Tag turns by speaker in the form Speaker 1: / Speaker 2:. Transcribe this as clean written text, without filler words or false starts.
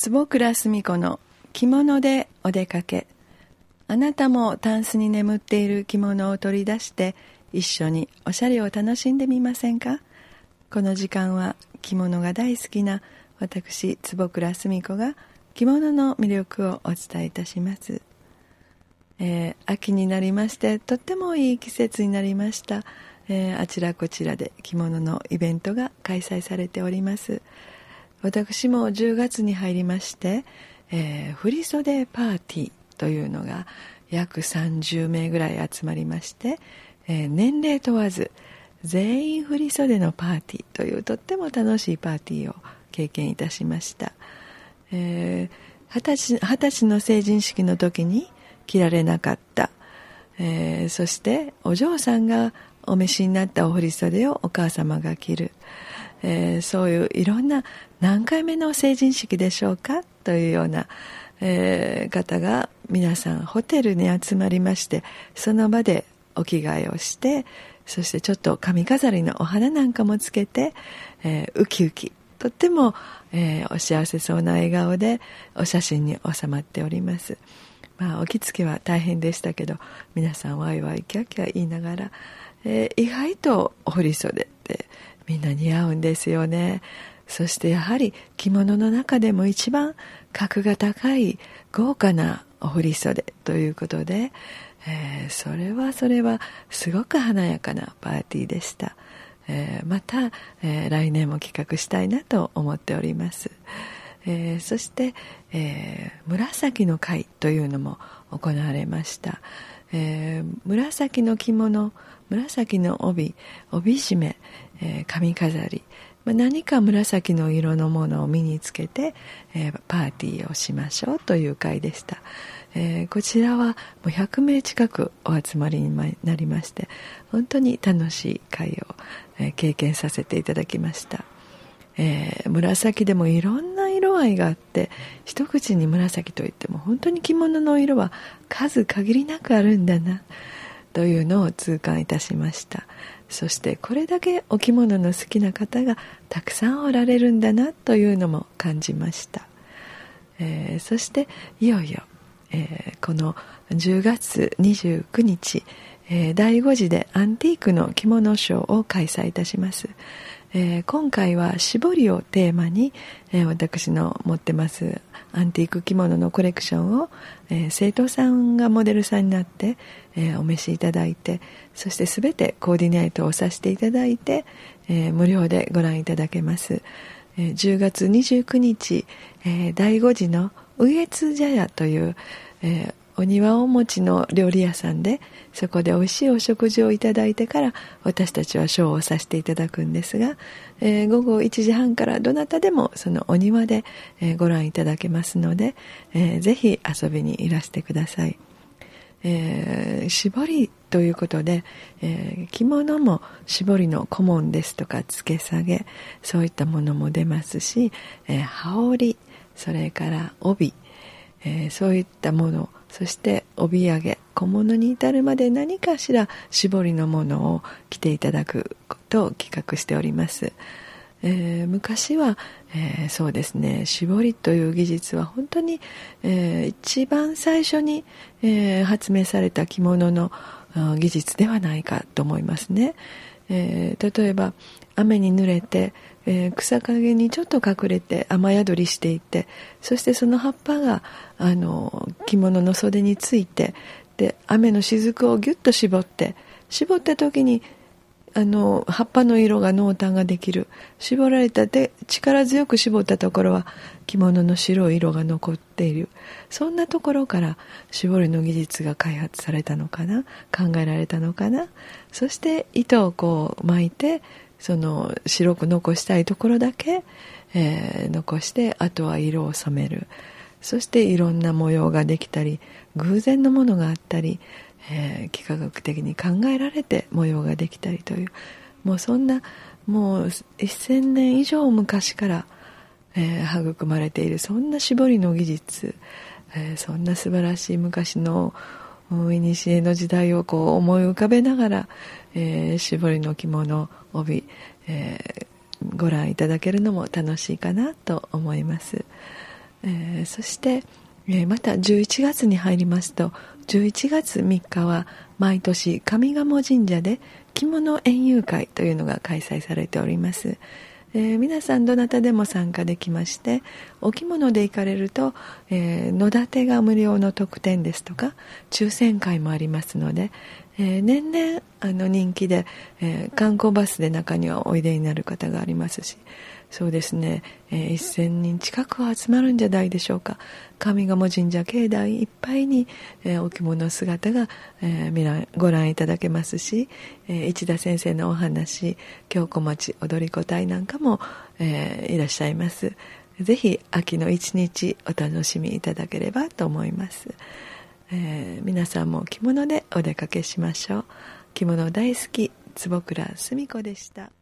Speaker 1: 坪倉澄子の着物でお出かけ。あなたもタンスに眠っている着物を取り出して一緒におしゃれを楽しんでみませんか？この時間は着物が大好きな私坪倉澄子が着物の魅力をお伝えいたします。秋になりましてとってもいい季節になりました。あちらこちらで着物のイベントが開催されております。私も10月に入りまして、振袖パーティーというのが約30名ぐらい集まりまして、年齢問わず全員振袖のパーティーというとっても楽しいパーティーを経験いたしました。20歳の成人式の時に着られなかった、そしてお嬢さんがお召しになったお振袖をお母様が着る、そういういろんな何回目の成人式でしょうかというような、方が皆さんホテルに集まりまして、その場でお着替えをして、そしてちょっと髪飾りのお花なんかもつけて、ウキウキとっても、お幸せそうな笑顔でお写真に収まっております。お着付けは大変でしたけど、皆さんワイワイキャッキャ言いながら、意外とお振袖ってみんな似合うんですよね。そしてやはり着物の中でも一番格が高い豪華なお振袖ということで、それはすごく華やかなパーティーでした。また、来年も企画したいなと思っております。そして、紫の会というのも行われました。紫の着物、紫の帯締め、髪飾り、何か紫の色のものを身につけて、パーティーをしましょうという会でした。こちらはもう100名近くお集まりになりまして、本当に楽しい会を、経験させていただきました。紫でもいろんな色合いがあって、一口に紫といっても本当に着物の色は数限りなくあるんだなというのを痛感いたしました。そしてこれだけお着物の好きな方がたくさんおられるんだなというのも感じました。そしていよいよ、この10月29日、第5次でアンティークの着物ショーを開催いたします。今回は絞りをテーマに、私の持ってますアンティーク着物のコレクションを、生徒さんがモデルさんになって、お召しいただいて、そして全てコーディネートをさせていただいて、無料でご覧いただけます。10月29日、第5次のウエツ茶屋という、お庭お餅の料理屋さんで、そこで美味しいお食事をいただいてから私たちはショーをさせていただくんですが、午後1時半からどなたでもそのお庭で、ご覧いただけますので、ぜひ遊びにいらしてください。絞りということで、着物も絞りの小紋ですとか付け下げ、そういったものも出ますし、羽織、それから帯、そういったもの、そして帯揚げ、小物に至るまで何かしら絞りのものを着ていただくことを企画しております。昔は、そうですね、絞りという技術は本当に、一番最初に、発明された着物の技術ではないかと思いますね。例えば雨に濡れて、草陰にちょっと隠れて雨宿りしていて、そしてその葉っぱが着物の袖について、で雨の雫をギュッと絞った時に葉っぱの色が濃淡ができる。絞られたで力強く絞ったところは着物の白い色が残っている。そんなところから絞りの技術が開発されたのかな、考えられたのかな。そして糸をこう巻いて、その白く残したいところだけ、残して、あとは色を染める。そしていろんな模様ができたり、偶然のものがあったり、幾何学的に考えられて模様ができたりという、もうそんなもう1000年以上昔から、育まれているそんな絞りの技術、そんな素晴らしい昔の古の時代をこう思い浮かべながら、絞りの着物帯、ご覧いただけるのも楽しいかなと思います。 そして、また11月に入りますと、11月3日は毎年上賀茂神社で着物園遊会というのが開催されております。皆さんどなたでも参加できまして、お着物で行かれると、野立てが無料の特典ですとか抽選会もありますので、年々人気で、観光バスで中にはおいでになる方がありますし、そうですね、1000人近くは集まるんじゃないでしょうか。上賀茂神社境内いっぱいに、お着物姿が、ご覧いただけますし、市田先生のお話、京子町踊り子隊なんかも、いらっしゃいます。ぜひ秋の一日お楽しみいただければと思います。皆さんも着物でお出かけしましょう。着物大好き坪倉澄子でした。